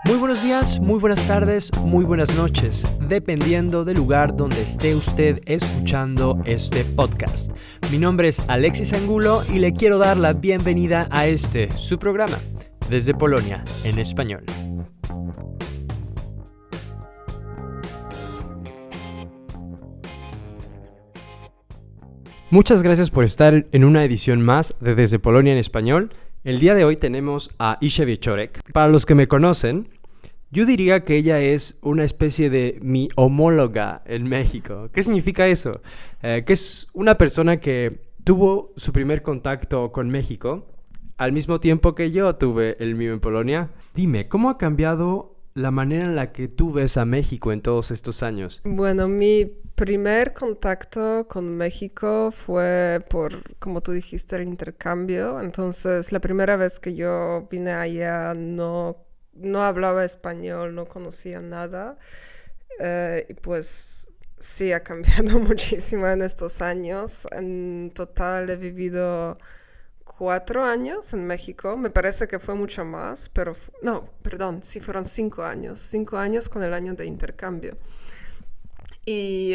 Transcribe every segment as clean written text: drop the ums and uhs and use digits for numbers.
Muy buenos días, muy buenas tardes, muy buenas noches, dependiendo del lugar donde esté usted escuchando este podcast. Mi nombre es Alexis Angulo y le quiero dar la bienvenida a su programa, Desde Polonia, en español. Muchas gracias por estar en una edición más de Desde Polonia en español. El día de hoy tenemos a Iza Wieczorek. Para los que me conocen, yo diría que ella es una especie de mi homóloga en México. ¿Qué significa eso? Que es una persona que tuvo su primer contacto con México al mismo tiempo que yo tuve el mío en Polonia. Dime, ¿cómo ha cambiado la manera en la que tú ves a México en todos estos años? Bueno, mi primer contacto con México fue por, como tú dijiste, el intercambio. Entonces, la primera vez que yo vine allá no hablaba español, no conocía nada. Y pues sí, ha cambiado muchísimo en estos años. En total he vivido 4 años en México. Me parece que fue mucho más, pero no, perdón, sí fueron 5 años. 5 años con el año de intercambio. Y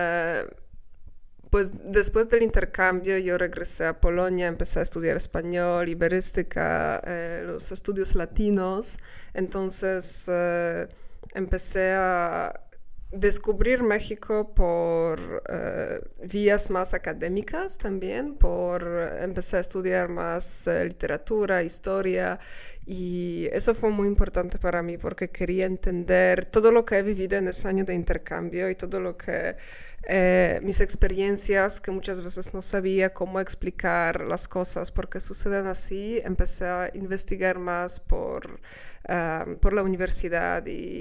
pues después del intercambio yo regresé a Polonia, empecé a estudiar español, iberística, los estudios latinos. Entonces empecé a descubrir México por vías más académicas también, empecé a estudiar más literatura, historia, y eso fue muy importante para mí porque quería entender todo lo que he vivido en ese año de intercambio y todo lo que mis experiencias, que muchas veces no sabía cómo explicar las cosas porque suceden así. Empecé a investigar más por la universidad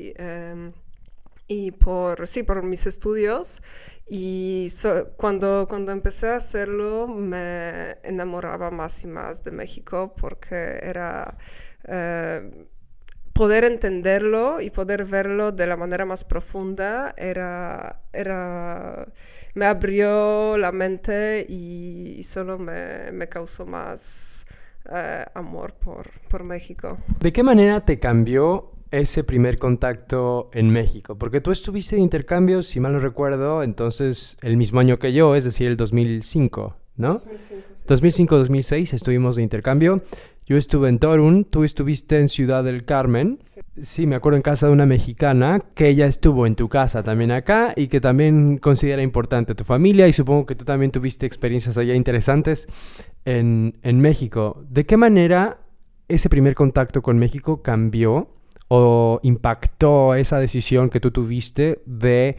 y por mis estudios. Y cuando empecé a hacerlo me enamoraba más y más de México porque era poder entenderlo y poder verlo de la manera más profunda me abrió la mente y solo me causó más amor por México. ¿De qué manera te cambió ese primer contacto en México? Porque tú estuviste de intercambio, si mal no recuerdo, entonces el mismo año que yo, es decir, el 2005, ¿no? 2005-2006 estuvimos de intercambio. Yo estuve en Torun, tú estuviste en Ciudad del Carmen. Sí, me acuerdo, en casa de una mexicana, que ella estuvo en tu casa también acá y que también considera importante tu familia, y supongo que tú también tuviste experiencias allá interesantes en México. ¿De qué manera ese primer contacto con México cambió o impactó esa decisión que tú tuviste de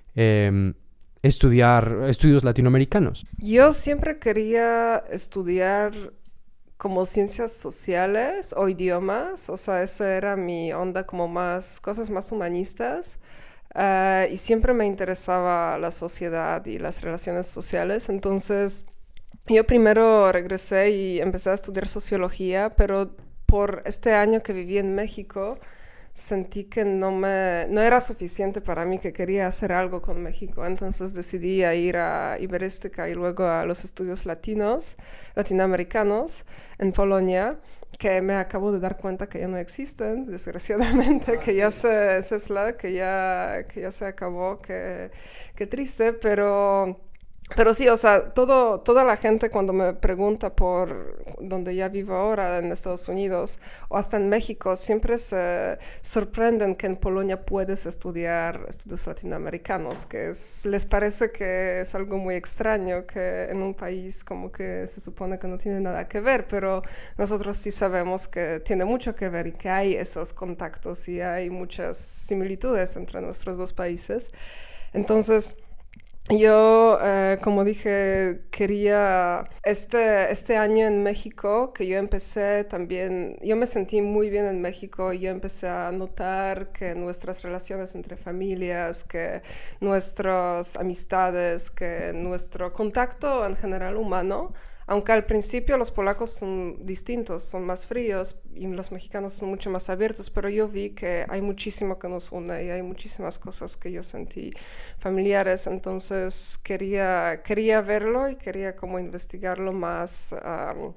estudiar estudios latinoamericanos? Yo siempre quería estudiar como ciencias sociales o idiomas, o sea, eso era mi onda, como cosas más humanistas, y siempre me interesaba la sociedad y las relaciones sociales. Entonces, yo primero regresé y empecé a estudiar sociología, pero por este año que viví en México, sentí que no era suficiente para mí, que quería hacer algo con México. Entonces decidí ir a iberística y luego a los estudios latinoamericanos en Polonia, que me acabo de dar cuenta que ya no existen, desgraciadamente, que ya que ya se acabó, qué triste, pero sí, o sea, toda la gente cuando me pregunta por donde ya vivo ahora, en Estados Unidos o hasta en México, siempre se sorprenden que en Polonia puedes estudiar estudios latinoamericanos, les parece que es algo muy extraño, que en un país como que se supone que no tiene nada que ver, pero nosotros sí sabemos que tiene mucho que ver y que hay esos contactos y hay muchas similitudes entre nuestros dos países. Entonces, yo, como dije, quería este año en México, que yo empecé también, yo me sentí muy bien en México y yo empecé a notar que nuestras relaciones entre familias, que nuestras amistades, que nuestro contacto en general humano, aunque al principio los polacos son distintos, son más fríos y los mexicanos son mucho más abiertos, pero yo vi que hay muchísimo que nos une y hay muchísimas cosas que yo sentí familiares. Entonces quería verlo y quería como investigarlo más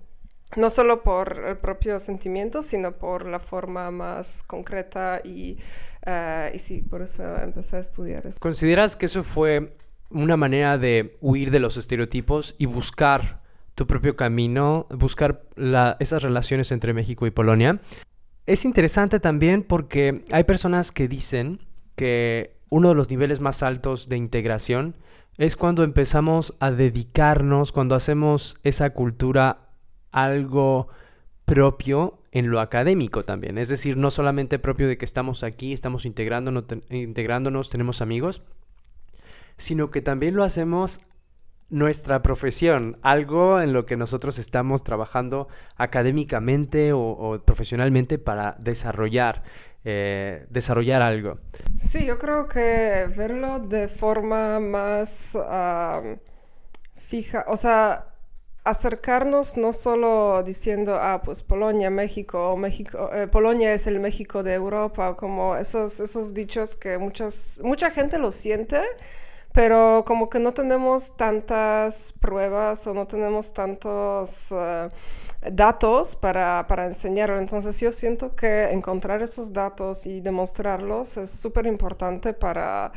no solo por el propio sentimiento, sino por la forma más concreta y sí, por eso empecé a estudiar eso. ¿Consideras que eso fue una manera de huir de los estereotipos y buscar tu propio camino, buscar esas relaciones entre México y Polonia? Es interesante también porque hay personas que dicen que uno de los niveles más altos de integración es cuando empezamos a dedicarnos, cuando hacemos esa cultura algo propio en lo académico también. Es decir, no solamente propio de que estamos aquí, estamos integrándonos, tenemos amigos, sino que también lo hacemos nuestra profesión, algo en lo que nosotros estamos trabajando académicamente o profesionalmente para desarrollar algo. Sí, yo creo que verlo de forma más fija, o sea, acercarnos no solo diciendo, pues Polonia, México, Polonia es el México de Europa, como esos dichos que mucha gente lo siente, pero como que no tenemos tantas pruebas o no tenemos tantos datos para enseñarlo. Entonces yo siento que encontrar esos datos y demostrarlos es súper importante para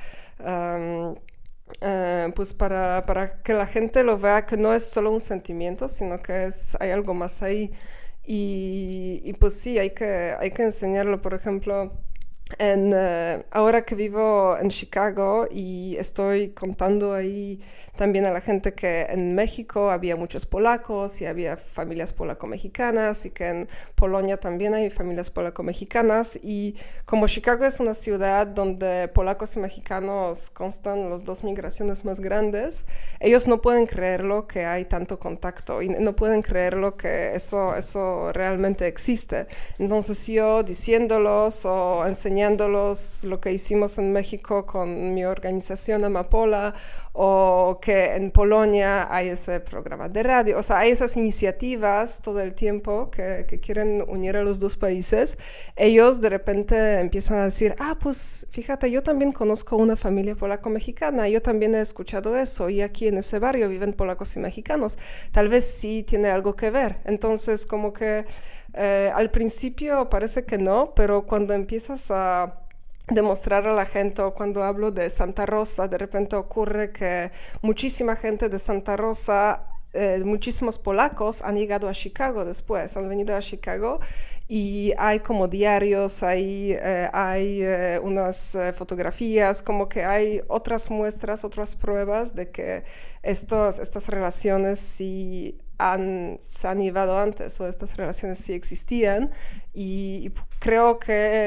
que la gente lo vea, que no es solo un sentimiento, sino que hay algo más ahí. Y pues sí, hay que enseñarlo. Por ejemplo, ahora que vivo en Chicago y estoy contando ahí también a la gente que en México había muchos polacos y había familias polaco-mexicanas y que en Polonia también hay familias polaco-mexicanas, y como Chicago es una ciudad donde polacos y mexicanos constan las dos migraciones más grandes, ellos no pueden creerlo que hay tanto contacto y no pueden creerlo que eso realmente existe. Entonces yo diciéndolos o enseñándolos lo que hicimos en México con mi organización Amapola, o que en Polonia hay ese programa de radio, o sea, hay esas iniciativas todo el tiempo que quieren unir a los dos países. Ellos de repente empiezan a decir, pues fíjate, yo también conozco una familia polaco-mexicana, yo también he escuchado eso, y aquí en ese barrio viven polacos y mexicanos, tal vez sí tiene algo que ver. Entonces como que al principio parece que no, pero cuando empiezas a demostrar a la gente, o cuando hablo de Santa Rosa, de repente ocurre que muchísima gente de Santa Rosa, muchísimos polacos han llegado a Chicago después, han venido a Chicago, y hay como diarios, hay unas fotografías, como que hay otras muestras, otras pruebas de que estas relaciones sí se han llevado antes, o estas relaciones sí existían, y creo que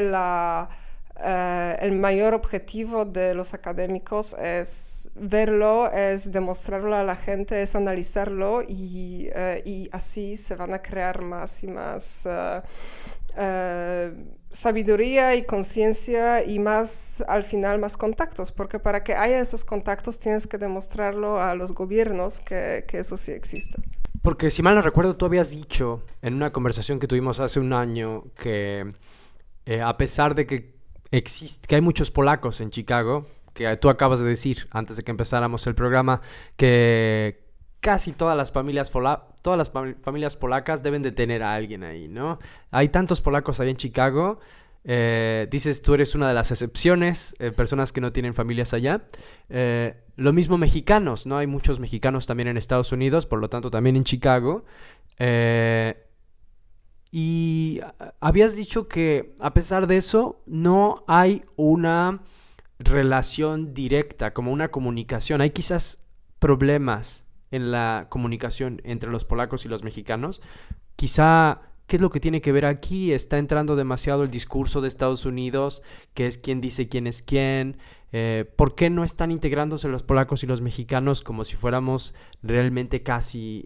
el mayor objetivo de los académicos es verlo, es demostrarlo a la gente, es analizarlo, y así se van a crear más y más sabiduría y conciencia, y más, al final, más contactos, porque para que haya esos contactos tienes que demostrarlo a los gobiernos que eso sí existe. Porque si mal no recuerdo, tú habías dicho en una conversación que tuvimos hace un año que a pesar de que hay muchos polacos en Chicago, que tú acabas de decir antes de que empezáramos el programa, que casi todas las familias polacas deben de tener a alguien ahí, ¿no? Hay tantos polacos ahí en Chicago. Dices, tú eres una de las excepciones, personas que no tienen familias allá. Lo mismo mexicanos, ¿no? Hay muchos mexicanos también en Estados Unidos, por lo tanto también en Chicago. Y habías dicho que a pesar de eso no hay una relación directa, como una comunicación. Hay quizás problemas en la comunicación entre los polacos y los mexicanos. Quizá, ¿qué es lo que tiene que ver aquí? Está entrando demasiado el discurso de Estados Unidos, que es quién dice quién es quién. ¿Por qué no están integrándose los polacos y los mexicanos como si fuéramos realmente casi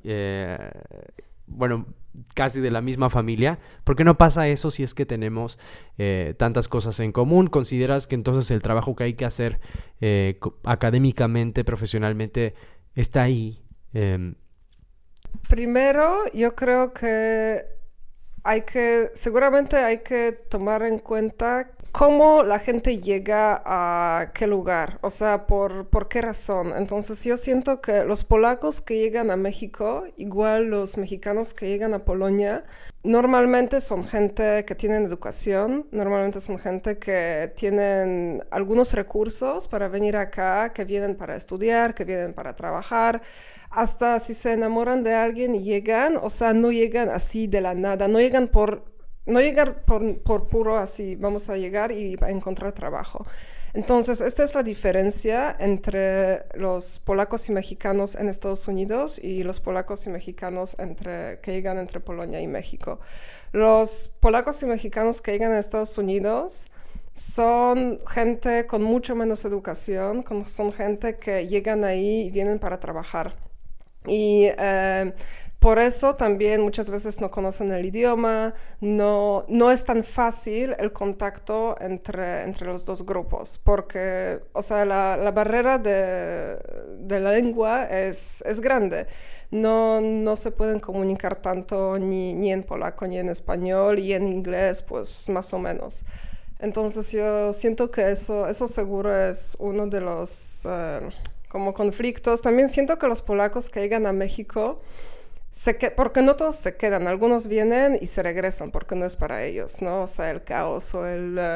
de la misma familia? ¿Por qué no pasa eso si es que tenemos tantas cosas en común? ¿Consideras que entonces el trabajo que hay que hacer académicamente, profesionalmente, está ahí? Primero, yo creo que seguramente hay que tomar en cuenta cómo la gente llega a qué lugar, o sea, por qué razón. Entonces yo siento que los polacos que llegan a México, igual los mexicanos que llegan a Polonia, normalmente son gente que tienen educación, normalmente son gente que tienen algunos recursos para venir acá, que vienen para estudiar, que vienen para trabajar. Hasta si se enamoran de alguien y llegan, o sea, no llegan así de la nada, no llegan por puro así, vamos a llegar y a encontrar trabajo. Entonces, esta es la diferencia entre los polacos y mexicanos en Estados Unidos y los polacos y mexicanos que llegan entre Polonia y México. Los polacos y mexicanos que llegan a Estados Unidos son gente con mucho menos educación, son gente que llegan ahí y vienen para trabajar. Y por eso también muchas veces no conocen el idioma, no es tan fácil el contacto entre los dos grupos, porque, o sea, la barrera de la lengua es grande. No se pueden comunicar tanto ni en polaco ni en español, y en inglés pues más o menos. Entonces yo siento que eso seguro es uno de los como conflictos. También siento que los polacos que llegan a México, porque no todos se quedan, algunos vienen y se regresan porque no es para ellos, ¿no? O sea, el caos o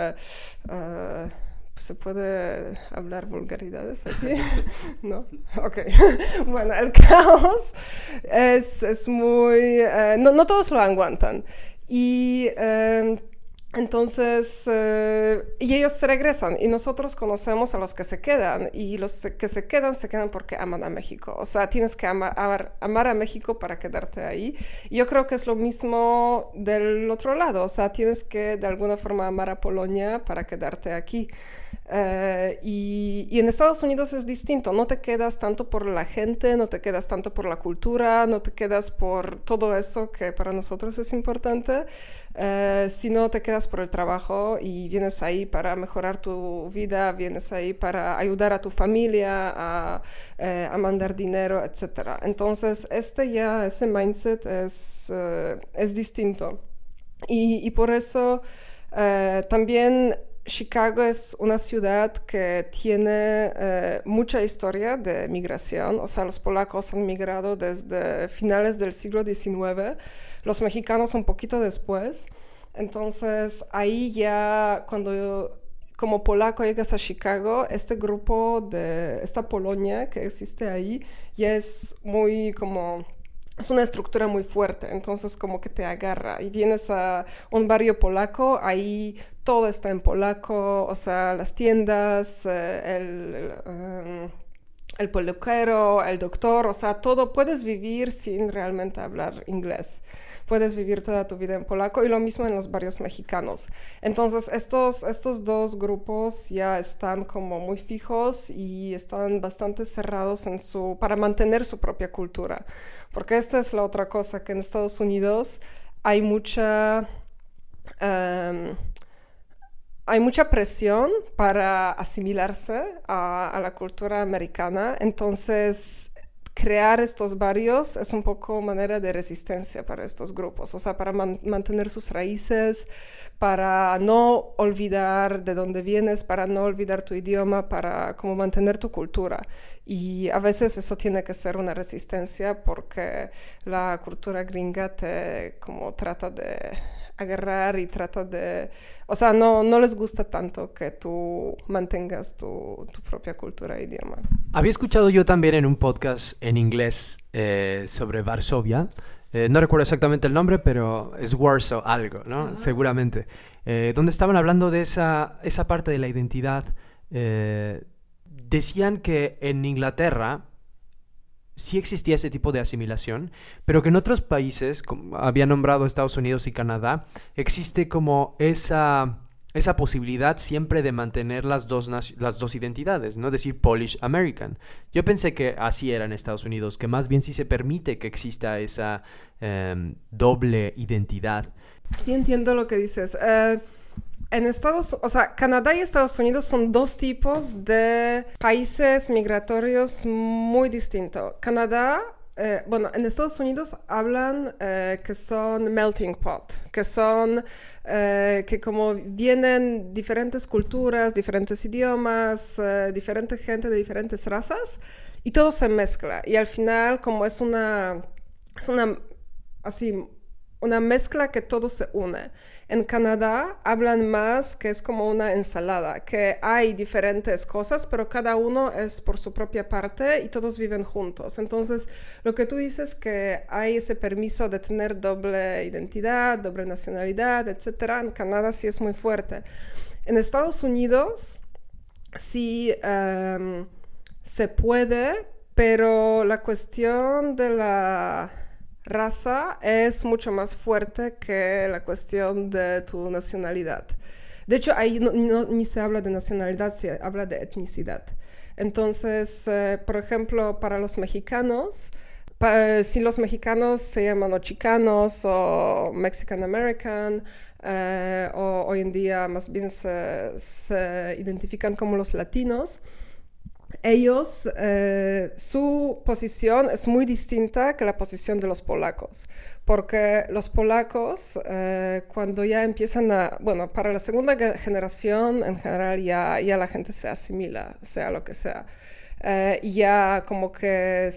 ¿se puede hablar vulgaridades aquí? ¿No? Ok. Bueno, el caos es muy... no todos lo aguantan. Y... Entonces, y ellos se regresan y nosotros conocemos a los que se quedan, y los que se quedan porque aman a México. O sea, tienes que amar a México para quedarte ahí. Y yo creo que es lo mismo del otro lado. O sea, tienes que de alguna forma amar a Polonia para quedarte aquí. Y en Estados Unidos es distinto, no te quedas tanto por la gente, no te quedas tanto por la cultura, no te quedas por todo eso que para nosotros es importante, sino te quedas por el trabajo y vienes ahí para mejorar tu vida, vienes ahí para ayudar a tu familia, a mandar dinero, etc. Entonces ese mindset es distinto, y por eso también Chicago es una ciudad que tiene mucha historia de migración. O sea, los polacos han migrado desde finales del siglo XIX, los mexicanos un poquito después. Entonces, ahí ya cuando como polaco llegas a Chicago, este grupo esta Polonia que existe ahí, ya es muy como... Es una estructura muy fuerte, entonces como que te agarra. Y vienes a un barrio polaco, ahí todo está en polaco, o sea, las tiendas, el peluquero, el doctor, o sea, todo. Puedes vivir sin realmente hablar inglés. Puedes vivir toda tu vida en polaco, y lo mismo en los barrios mexicanos. Entonces, estos dos grupos ya están como muy fijos y están bastante cerrados para mantener su propia cultura. Porque esta es la otra cosa, que en Estados Unidos hay mucha presión para asimilarse a la cultura americana. Entonces, crear estos barrios es un poco manera de resistencia para estos grupos, o sea, para mantener sus raíces, para no olvidar de dónde vienes, para no olvidar tu idioma, para como mantener tu cultura. Y a veces eso tiene que ser una resistencia porque la cultura gringa te como trata de agarrar y trata de... O sea, no les gusta tanto que tú mantengas tu propia cultura e idioma. Había escuchado yo también en un podcast en inglés sobre Varsovia. No recuerdo exactamente el nombre, pero es Warsaw algo, ¿no? Uh-huh. Seguramente. Donde estaban hablando de esa parte de la identidad. Decían que en Inglaterra sí existía ese tipo de asimilación, pero que en otros países, como había nombrado Estados Unidos y Canadá, existe como esa posibilidad siempre de mantener las dos identidades, ¿no? Decir Polish American. Yo pensé que así era en Estados Unidos, que más bien sí se permite que exista esa doble identidad. Sí, entiendo lo que dices. Canadá y Estados Unidos son dos tipos de países migratorios muy distintos. Canadá bueno, en Estados Unidos hablan que son melting pot, que son que como vienen diferentes culturas, diferentes idiomas, diferente gente de diferentes razas, y todo se mezcla. Y al final, como es una mezcla que todo se une. En Canadá hablan más que es como una ensalada, que hay diferentes cosas, pero cada uno es por su propia parte y todos viven juntos. Entonces, lo que tú dices que hay ese permiso de tener doble identidad, doble nacionalidad, etcétera, en Canadá sí es muy fuerte. En Estados Unidos sí se puede, pero la cuestión de la raza es mucho más fuerte que la cuestión de tu nacionalidad. De hecho, ahí ni se habla de nacionalidad, se habla de etnicidad. Entonces, por ejemplo, para los mexicanos, si los mexicanos se llaman o chicanos o Mexican American, o hoy en día más bien se identifican como los latinos, ellos, su posición es muy distinta que la posición de los polacos, porque los polacos, cuando ya empiezan bueno, para la segunda generación, en general ya la gente se asimila, sea lo que sea. Ya como que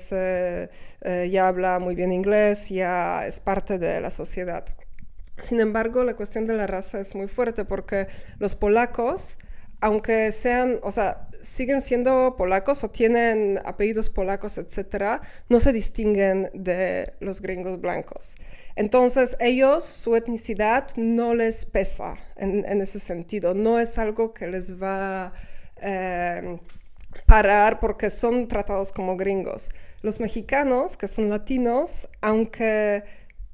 ya habla muy bien inglés, ya es parte de la sociedad. Sin embargo, la cuestión de la raza es muy fuerte, porque los polacos, aunque sean, o sea, siguen siendo polacos o tienen apellidos polacos, etcétera, no se distinguen de los gringos blancos. Entonces, ellos, su etnicidad no les pesa en ese sentido. No es algo que les va a parar porque son tratados como gringos. Los mexicanos, que son latinos, aunque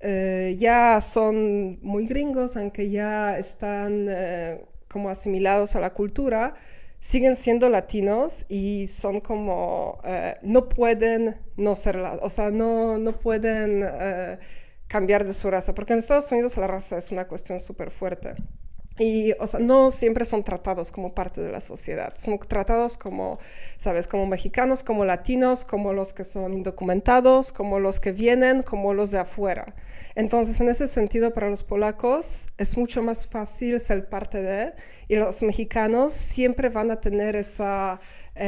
ya son muy gringos, aunque ya están como asimilados a la cultura, siguen siendo latinos y son como, no pueden no ser, o sea, no pueden cambiar de su raza, porque en Estados Unidos la raza es una cuestión súper fuerte. Y, o sea, no siempre son tratados como parte de la sociedad, son tratados como, ¿sabes? Como mexicanos, como latinos, como los que son indocumentados, como los que vienen, como los de afuera. Entonces, en ese sentido, para los polacos es mucho más fácil ser parte de, y los mexicanos siempre van a tener ese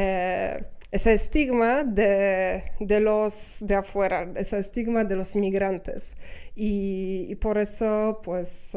estigma de los de afuera, ese estigma de los inmigrantes. Y por eso, pues,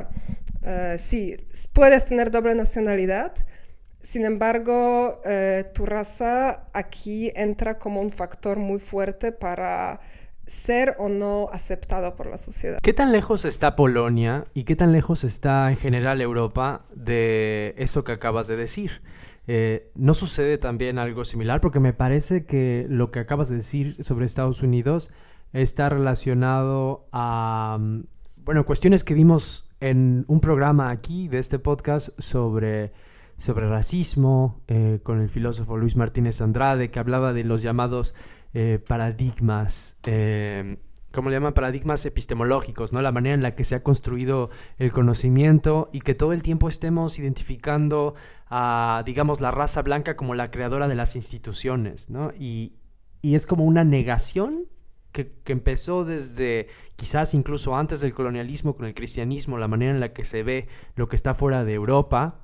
sí, puedes tener doble nacionalidad. Sin embargo, tu raza aquí entra como un factor muy fuerte para ser o no aceptado por la sociedad. ¿Qué tan lejos está Polonia y qué tan lejos está en general Europa de eso que acabas de decir? ¿No sucede también algo similar? Porque me parece que lo que acabas de decir sobre Estados Unidos está relacionado a, bueno, cuestiones que vimos en un programa aquí de este podcast sobre racismo, con el filósofo Luis Martínez Andrade, que hablaba de los llamados paradigmas, ¿cómo le llaman? Paradigmas epistemológicos, ¿no? La manera en la que se ha construido el conocimiento y que todo el tiempo estemos identificando a, digamos, la raza blanca como la creadora de las instituciones, ¿no? Y es como una negación que empezó desde quizás incluso antes del colonialismo con el cristianismo, la manera en la que se ve lo que está fuera de Europa,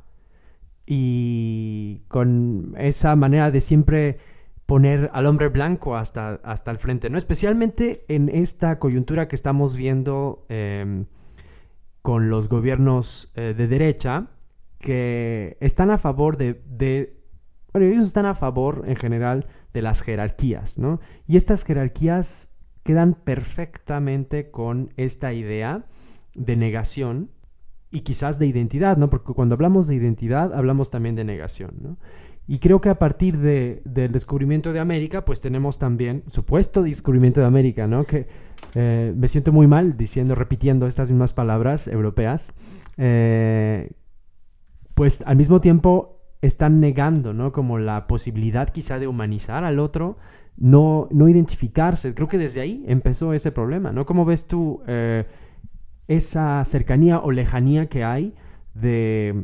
y con esa manera de siempre poner al hombre blanco hasta el frente, ¿no? Especialmente en esta coyuntura que estamos viendo con los gobiernos de derecha, que están a favor bueno, ellos están a favor en general de las jerarquías, ¿no? Y estas jerarquías quedan perfectamente con esta idea de negación y quizás de identidad, ¿no? Porque cuando hablamos de identidad, hablamos también de negación, ¿no? Y creo que a partir del descubrimiento de América, pues tenemos también, supuesto descubrimiento de América, ¿no? Que me siento muy mal repitiendo estas mismas palabras europeas, pues al mismo tiempo están negando, ¿no? Como la posibilidad quizá de humanizar al otro, no identificarse. Creo que desde ahí empezó ese problema, ¿no? ¿Cómo ves tú esa cercanía o lejanía que hay de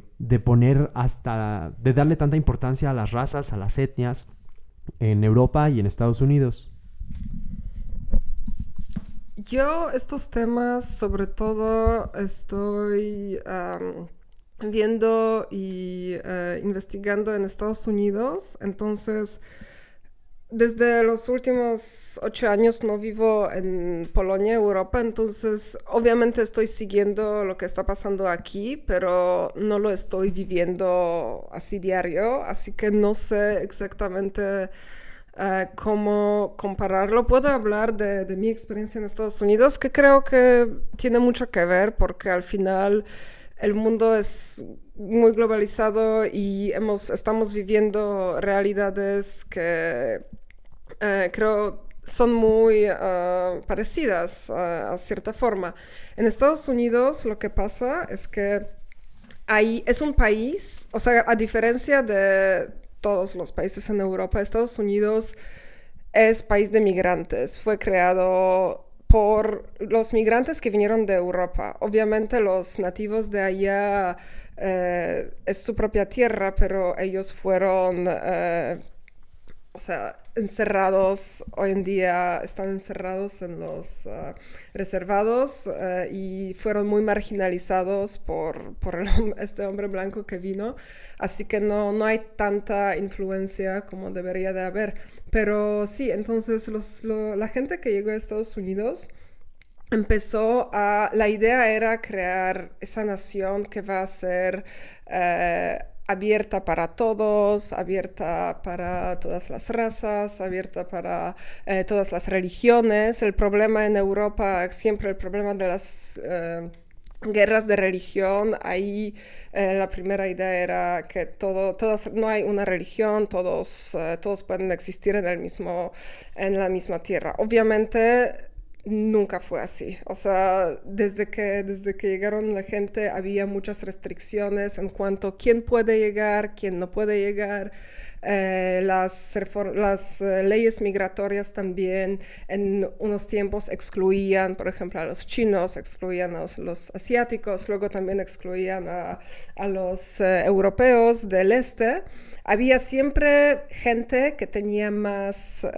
darle tanta importancia a las razas, a las etnias en Europa y en Estados Unidos? Yo estos temas sobre todo estoy viendo y investigando en Estados Unidos, entonces desde los últimos 8 años no vivo en Polonia, Europa, entonces obviamente estoy siguiendo lo que está pasando aquí, pero no lo estoy viviendo así diario, así que no sé exactamente cómo compararlo. Puedo hablar de mi experiencia en Estados Unidos, que creo que tiene mucho que ver porque al final el mundo es muy globalizado y estamos viviendo realidades que creo son muy parecidas a cierta forma. En Estados Unidos lo que pasa es que ahí es un país, o sea, a diferencia de todos los países en Europa, Estados Unidos es país de migrantes. Fue creado por los migrantes que vinieron de Europa. Obviamente los nativos de allá es su propia tierra, pero ellos fueron, o sea, encerrados, hoy en día están encerrados en los reservados y fueron muy marginalizados por este hombre blanco que vino, así que no hay tanta influencia como debería de haber. Pero sí, entonces la gente que llegó a Estados Unidos la idea era crear esa nación que va a ser abierta para todos, abierta para todas las razas, abierta para todas las religiones. El problema en Europa, siempre el problema de las guerras de religión, ahí la primera idea era que no hay una religión, todos pueden existir en la misma tierra. Obviamente nunca fue así. O sea, desde que llegaron la gente había muchas restricciones en cuanto a quién puede llegar, quién no puede llegar. Las leyes migratorias también en unos tiempos excluían, por ejemplo, a los chinos, excluían a los asiáticos, luego también excluían a los europeos del este. Había siempre gente que tenía más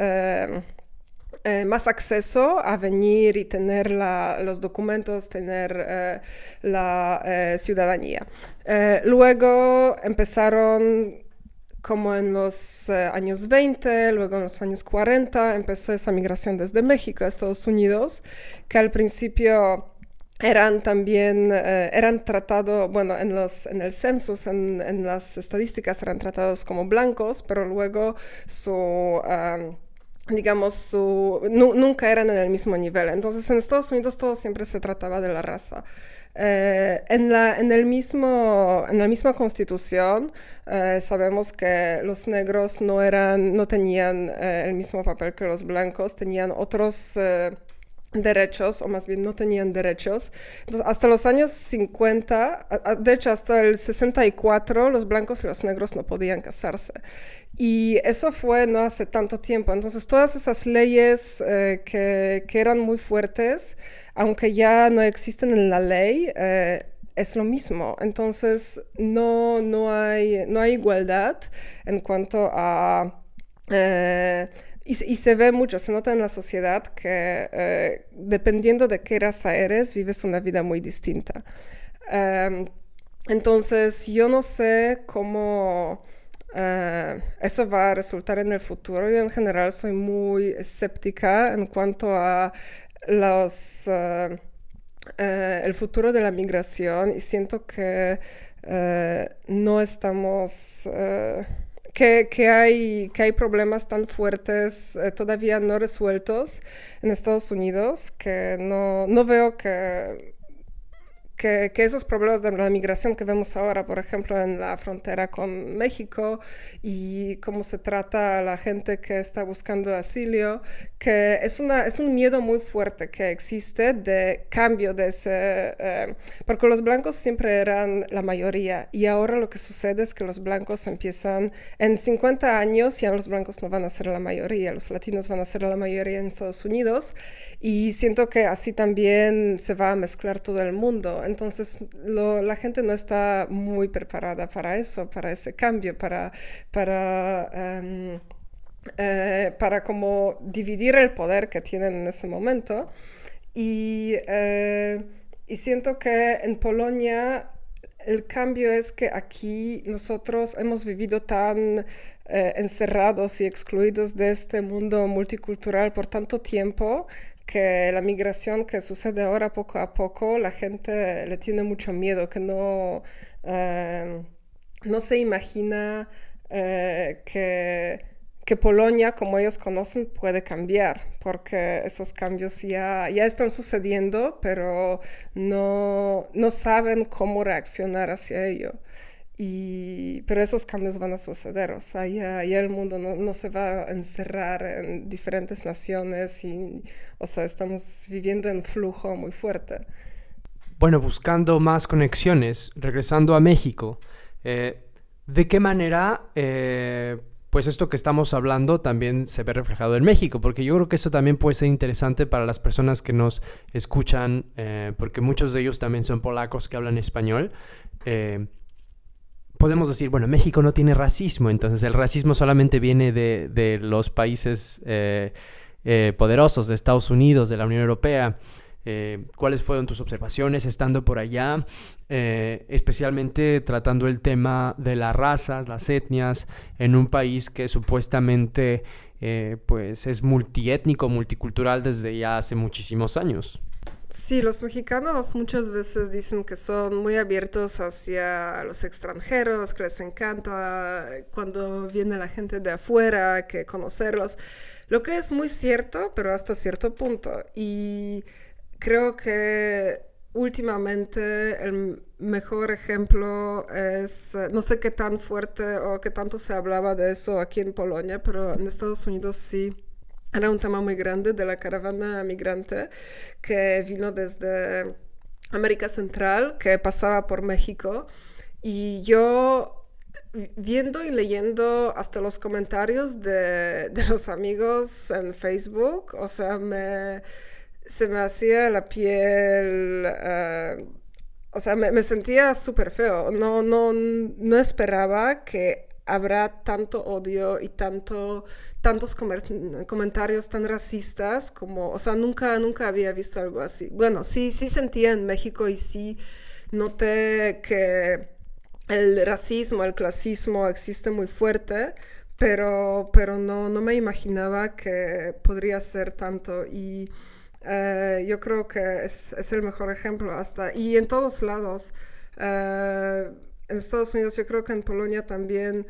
acceso a venir y tener los documentos, tener la ciudadanía. Luego empezaron como en los años 20, luego en los años 40, empezó esa migración desde México a Estados Unidos, que al principio eran tratados, bueno, en el census, en las estadísticas eran tratados como blancos, pero luego nunca eran en el mismo nivel. Entonces, en Estados Unidos todo siempre se trataba de la raza. En la misma Constitución sabemos que los negros no tenían el mismo papel que los blancos, tenían otros derechos, o más bien no tenían derechos. Entonces, hasta los años 50, de hecho hasta el 64, los blancos y los negros no podían casarse. Y eso fue no hace tanto tiempo. Entonces, todas esas leyes que eran muy fuertes, aunque ya no existen en la ley, es lo mismo. Entonces, no hay igualdad en cuanto a... y se ve mucho, se nota en la sociedad que dependiendo de qué raza eres, vives una vida muy distinta. Entonces, yo no sé cómo eso va a resultar en el futuro. Yo en general soy muy escéptica en cuanto a el futuro de la migración y siento que no estamos... Que hay problemas tan fuertes todavía no resueltos en Estados Unidos que no veo que esos problemas de la migración que vemos ahora, por ejemplo, en la frontera con México y cómo se trata a la gente que está buscando asilo, que es un miedo muy fuerte que existe de cambio de ese... porque los blancos siempre eran la mayoría y ahora lo que sucede es que los blancos empiezan... En 50 años ya los blancos no van a ser la mayoría, los latinos van a ser la mayoría en Estados Unidos y siento que así también se va a mezclar todo el mundo. Entonces la gente no está muy preparada para eso, para ese cambio, para como dividir el poder que tienen en ese momento. Y siento que en Polonia el cambio es que aquí nosotros hemos vivido tan encerrados y excluidos de este mundo multicultural por tanto tiempo que la migración que sucede ahora poco a poco, la gente le tiene mucho miedo, que no se imagina que Polonia, como ellos conocen, puede cambiar, porque esos cambios ya están sucediendo, pero no saben cómo reaccionar hacia ello. Pero esos cambios van a suceder, o sea, ya el mundo no se va a encerrar en diferentes naciones, o sea, estamos viviendo en flujo muy fuerte. Bueno, buscando más conexiones, regresando a México, ¿de qué manera pues esto que estamos hablando también se ve reflejado en México? Porque yo creo que eso también puede ser interesante para las personas que nos escuchan, porque muchos de ellos también son polacos que hablan español. Podemos decir, bueno, México no tiene racismo, entonces el racismo solamente viene de los países poderosos, de Estados Unidos, de la Unión Europea. ¿Cuáles fueron tus observaciones estando por allá, especialmente tratando el tema de las razas, las etnias, en un país que supuestamente pues es multiétnico, multicultural desde ya hace muchísimos años? Sí, los mexicanos muchas veces dicen que son muy abiertos hacia los extranjeros, que les encanta cuando viene la gente de afuera, que conocerlos, lo que es muy cierto, pero hasta cierto punto. Y creo que últimamente el mejor ejemplo es, no sé qué tan fuerte o qué tanto se hablaba de eso aquí en Polonia, pero en Estados Unidos sí. Era un tema muy grande de la caravana migrante que vino desde América Central, que pasaba por México. Y yo, viendo y leyendo hasta los comentarios de los amigos en Facebook, o sea, se me hacía la piel... o sea, me sentía súper feo. No esperaba que habrá tanto odio y tantos comentarios tan racistas como, o sea, nunca había visto algo así. Bueno, sí sentía en México y sí noté que el racismo, el clasismo existe muy fuerte, pero no me imaginaba que podría ser tanto. Y yo creo que es el mejor ejemplo hasta, y en todos lados. En Estados Unidos, yo creo que en Polonia también,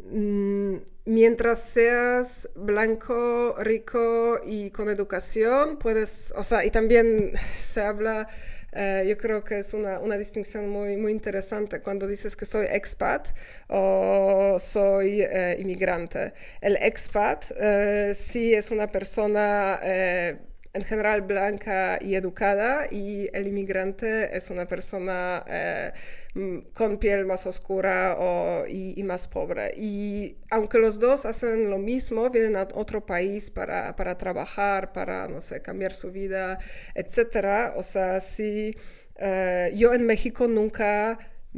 mientras seas blanco, rico y con educación, puedes, o sea, y también se habla, yo creo que es una distinción muy, muy interesante cuando dices que soy expat o soy inmigrante. El expat sí es una persona en general blanca y educada, y el inmigrante es una persona con piel más oscura y más pobre. Y aunque los dos hacen lo mismo, vienen a otro país para trabajar, para, no sé, cambiar su vida, etcétera. O sea, sí, yo en México nunca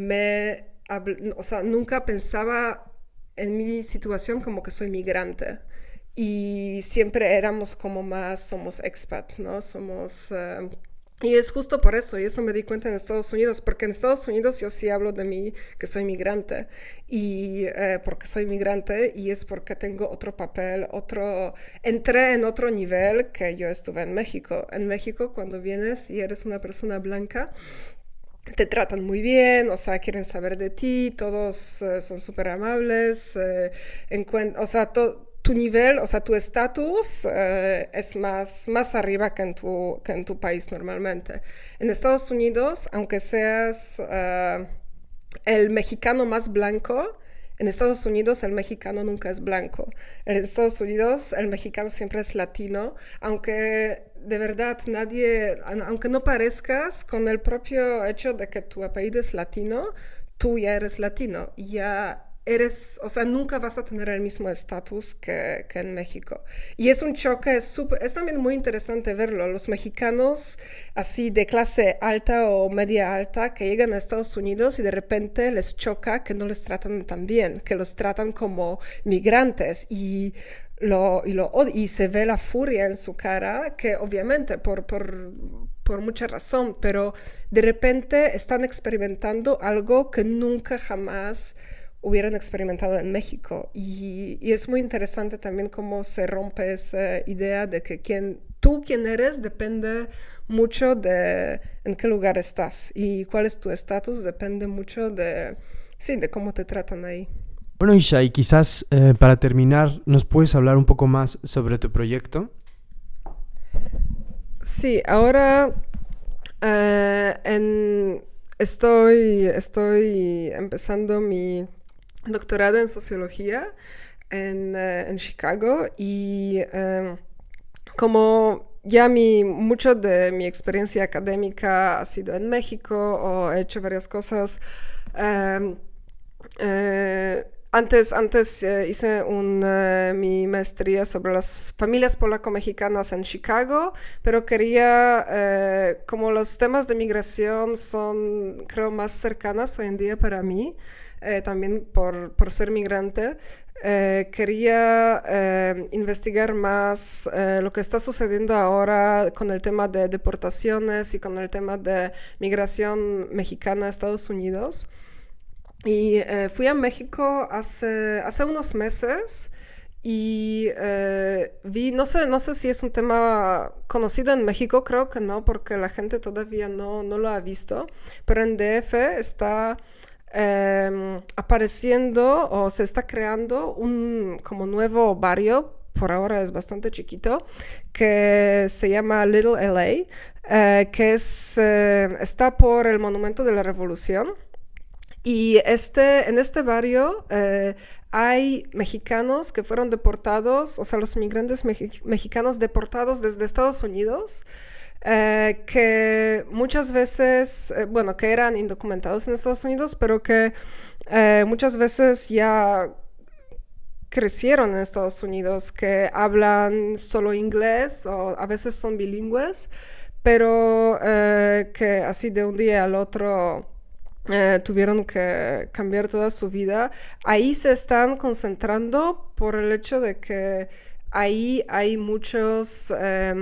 nunca pensaba en mi situación como que soy migrante. Y siempre éramos como más, somos expats, ¿no? Y es justo por eso, y eso me di cuenta en Estados Unidos, porque en Estados Unidos yo sí hablo de mí, que soy migrante, y porque soy migrante, y es porque tengo otro papel, entré en otro nivel que yo estuve en México. En México, cuando vienes y eres una persona blanca, te tratan muy bien, o sea, quieren saber de ti, todos son súper amables, o sea, tu nivel, o sea, tu estatus es más arriba que en tu país normalmente. En Estados Unidos, aunque seas el mexicano más blanco, en Estados Unidos el mexicano nunca es blanco. En Estados Unidos el mexicano siempre es latino, aunque de verdad aunque no parezcas, con el propio hecho de que tu apellido es latino, tú ya eres latino, ya o sea, nunca vas a tener el mismo estatus que en México. Y es un choque es también muy interesante verlo. Los mexicanos así de clase alta o media alta que llegan a Estados Unidos y de repente les choca que no les tratan tan bien, que los tratan como migrantes. Y y se ve la furia en su cara, que obviamente por mucha razón, pero de repente están experimentando algo que nunca jamás hubieran experimentado en México. Y es muy interesante también cómo se rompe esa idea de que quién eres depende mucho de en qué lugar estás, y cuál es tu estatus depende mucho de cómo te tratan ahí. Bueno, Isha, y quizás para terminar, ¿nos puedes hablar un poco más sobre tu proyecto? Sí, ahora estoy empezando mi doctorado en sociología en Chicago, y como ya mucho de mi experiencia académica ha sido en México, o he hecho varias cosas. Antes hice mi maestría sobre las familias polaco-mexicanas en Chicago, pero quería, como los temas de migración son, creo, más cercanas hoy en día para mí, también por ser migrante, quería investigar más lo que está sucediendo ahora con el tema de deportaciones y con el tema de migración mexicana a Estados Unidos. Y fui a México hace unos meses y vi, no sé si es un tema conocido en México, creo que no, porque la gente todavía no lo ha visto, pero en DF está apareciendo o se está creando un como nuevo barrio, por ahora es bastante chiquito, que se llama Little LA, que está por el Monumento de la Revolución. Y en este barrio hay mexicanos que fueron deportados, o sea, los inmigrantes mexicanos deportados desde Estados Unidos, que muchas veces, que eran indocumentados en Estados Unidos, pero que muchas veces ya crecieron en Estados Unidos, que hablan solo inglés o a veces son bilingües, pero que así de un día al otro tuvieron que cambiar toda su vida. Ahí se están concentrando por el hecho de que ahí hay muchos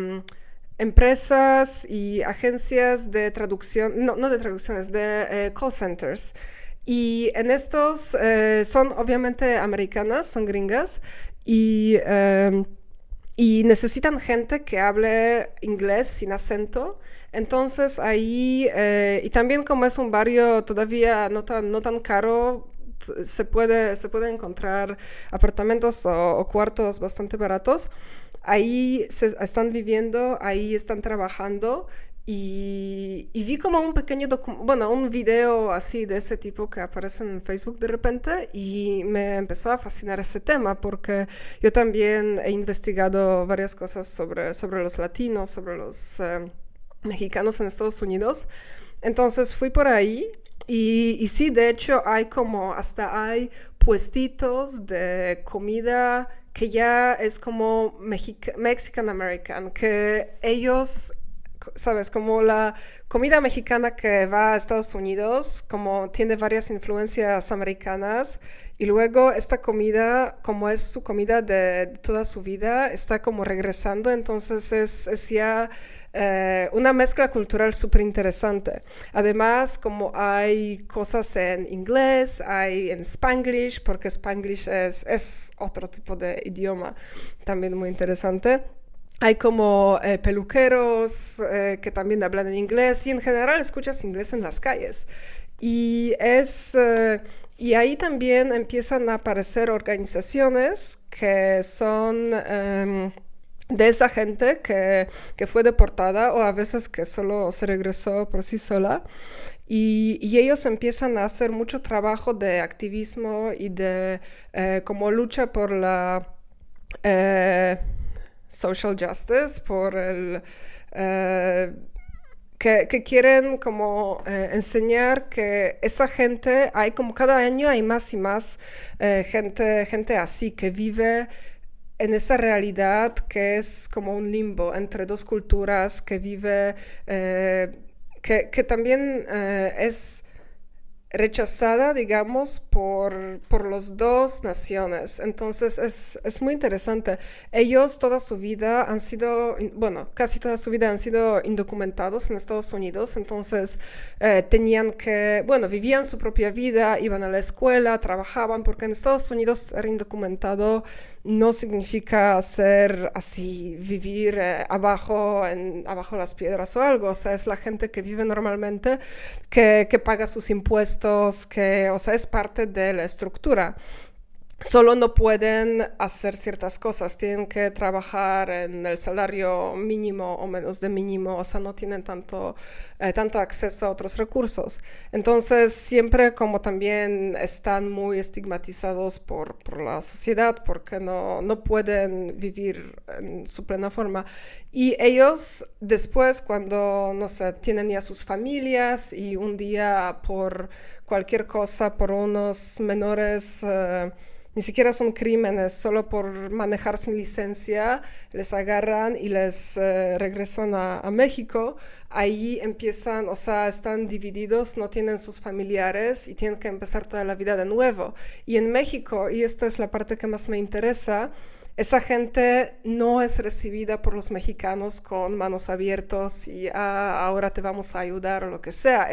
empresas y agencias de traducción, no de traducciones, de call centers. Y en estos son obviamente americanas, son gringas, y necesitan gente que hable inglés sin acento. Entonces ahí, y también como es un barrio todavía no tan caro, se puede encontrar apartamentos o cuartos bastante baratos. Ahí están viviendo, ahí están trabajando. Y vi como un pequeño un video así de ese tipo que aparece en Facebook de repente, y me empezó a fascinar ese tema porque yo también he investigado varias cosas sobre los latinos, sobre los mexicanos en Estados Unidos. Entonces fui por ahí y sí, de hecho hasta hay puestitos de comida que ya es como Mexican American, que ellos, ¿sabes? Como la comida mexicana que va a Estados Unidos, como tiene varias influencias americanas, y luego esta comida, como es su comida de toda su vida, está como regresando, entonces es ya una mezcla cultural súper interesante. Además, como hay cosas en inglés, hay en Spanglish, porque Spanglish es otro tipo de idioma también muy interesante. Hay como peluqueros que también hablan en inglés, y en general escuchas inglés en las calles. Y y ahí también empiezan a aparecer organizaciones que son de esa gente que fue deportada, o a veces que solo se regresó por sí sola. Y ellos empiezan a hacer mucho trabajo de activismo y de como lucha por la social justice, por el que quieren como enseñar que esa gente, hay como cada año hay más y más gente así que vive en esa realidad que es como un limbo entre dos culturas, que vive, que también es rechazada, digamos, por las dos naciones. Entonces es muy interesante. Ellos toda su vida han sido, bueno, casi toda su vida han sido indocumentados en Estados Unidos, entonces tenían que, bueno, vivían su propia vida, iban a la escuela, trabajaban, porque en Estados Unidos ser indocumentado no significa ser así, vivir abajo las piedras o algo. O sea, es la gente que vive normalmente, que paga sus impuestos, o sea, es parte de la estructura. Solo no pueden hacer ciertas cosas, tienen que trabajar en el salario mínimo o menos de mínimo, o sea, no tienen tanto acceso a otros recursos. Entonces, siempre como también están muy estigmatizados por la sociedad, porque no pueden vivir en su plena forma. Y ellos después, cuando, no sé, tienen ya sus familias y un día por cualquier cosa, por unos menores... ni siquiera son crímenes, solo por manejar sin licencia, les agarran y les regresan a México. Ahí empiezan, o sea, están divididos, no tienen sus familiares y tienen que empezar toda la vida de nuevo. Y en México, y esta es la parte que más me interesa, esa gente no es recibida por los mexicanos con manos abiertas y ahora te vamos a ayudar o lo que sea.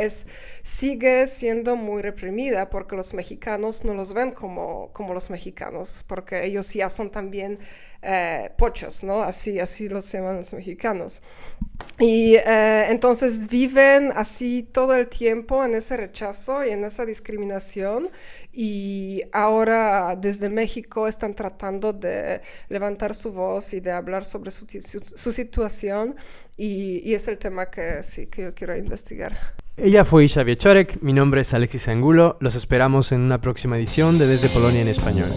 Sigue siendo muy reprimida porque los mexicanos no los ven como los mexicanos, porque ellos ya son también pochos, ¿no? Así los llaman los mexicanos. Y entonces viven así todo el tiempo en ese rechazo y en esa discriminación, y ahora desde México están tratando de levantar su voz y de hablar sobre su situación, y es el tema que sí que yo quiero investigar. Ella fue Isha Wieczorek, mi nombre es Alexis Angulo, los esperamos en una próxima edición de Desde Polonia en Español.